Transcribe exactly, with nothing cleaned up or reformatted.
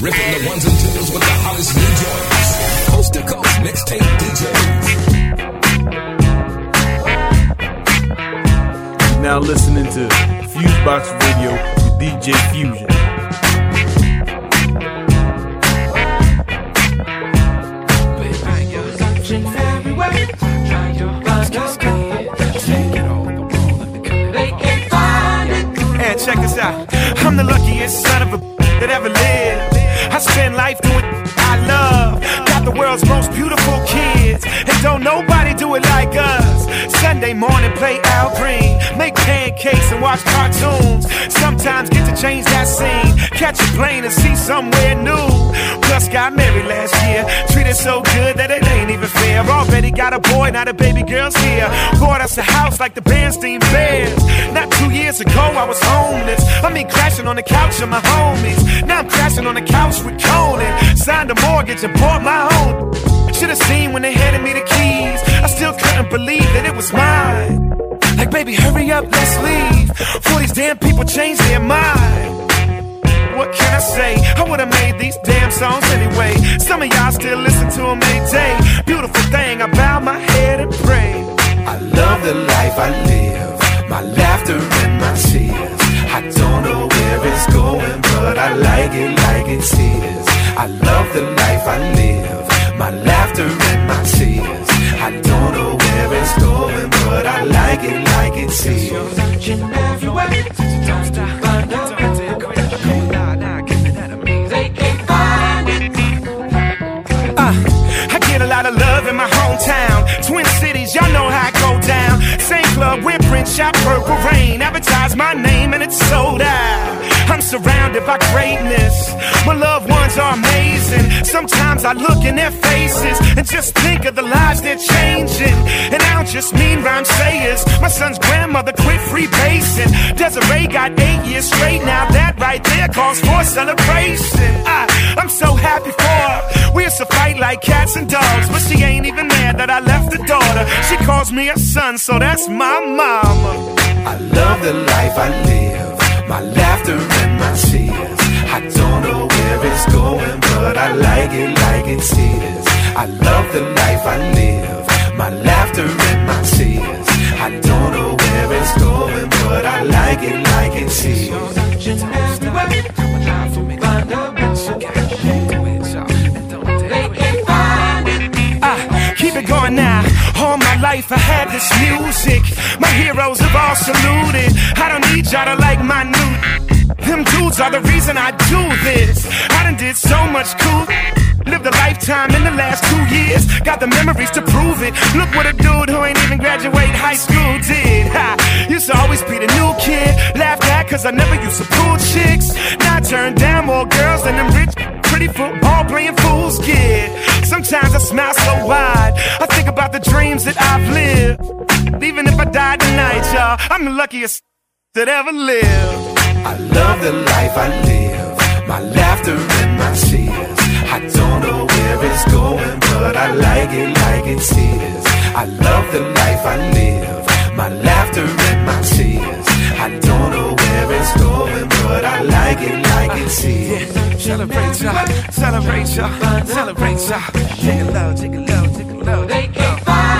Ripping the ones and twos with the hottest new joints. Coast to coast mixtape D Js. Now listening to Fusebox Radio with D J Fusion. And check this out. I'm the luckiest son of a that ever lived. I spend life doing I love. Got the world's most beautiful kids, and don't nobody do it like us. Sunday morning, play Al Green, make pancakes and watch cartoons. Sometimes get to change that scene, catch a plane and see somewhere new. Plus got married last year, treated so good that it ain't even fair. Already got a boy, now the baby girl's here. Bought us a house like the Bernstein Bears. Not two years ago I was homeless. I mean crashing on the couch of my homies. Now I'm crashing on the couch with Conan. Signed a mortgage and bought my own. Should've seen when they handed me the keys. I still couldn't believe that it was mine. Like, baby, hurry up, let's leave. Before these damn people change their mind. What can I say? I would've made these damn songs anyway. Some of y'all still listen to them every day. Beautiful thing, I bow my head and pray. I love the life I live, my laughter and my tears. I don't know where it's going, but I like it like it's here. I love the life I live, my laughter and my tears. I don't know where it's going, but I like it like it's here. Searching everywhere, don't stop, find out. They can't find it. Uh, I get a lot of love in my hometown. Twin Cities, y'all know how I go down. Same club where Prince shot Purple Rain. Advertise my name and it's sold out. I'm surrounded by greatness. My loved ones are amazing. Sometimes I look in their faces and just think of the lives they're changing. And I don't just mean rhyme sayers. My son's grandmother quit freebasing. Desiree got eight years straight. Now that right there calls for celebration. I, I'm so happy for her. We used to fight like cats and dogs, but she ain't even mad that I left the daughter. She calls me a son, so that's my mama. I love the life I live, my laughter and my tears. I don't know where it's going, but I like it like it's here. I love the life I live, my laughter and my tears. I don't know where it's going, but I like it like it's here. I keep it going now. All my life I had this music. My heroes have all saluted. I don't need y'all to like my new. Them dudes are the reason I do this. I done did so much cool. Lived a lifetime in the last two years. Got the memories to prove it. Look what a dude who ain't even graduate high school did. Ha, used to always be the new kid. Laughed at cause I never used to pull chicks. Now I turn down more girls than them rich, pretty football playing fools get. Sometimes I smile so wide. I think about the dreams that I've lived. Even if I die tonight, y'all, I'm the luckiest that ever lived. I love the life I live, my laughter and my tears. I don't know where it's going, but I like it like it's here. I love the life I live, my laughter and my tears. I don't know where it's going, but I like it like it's here. Yeah. Celebrate y'all, celebrate y'all, celebrate y'all. Take it low, take it low, take it low. They can't find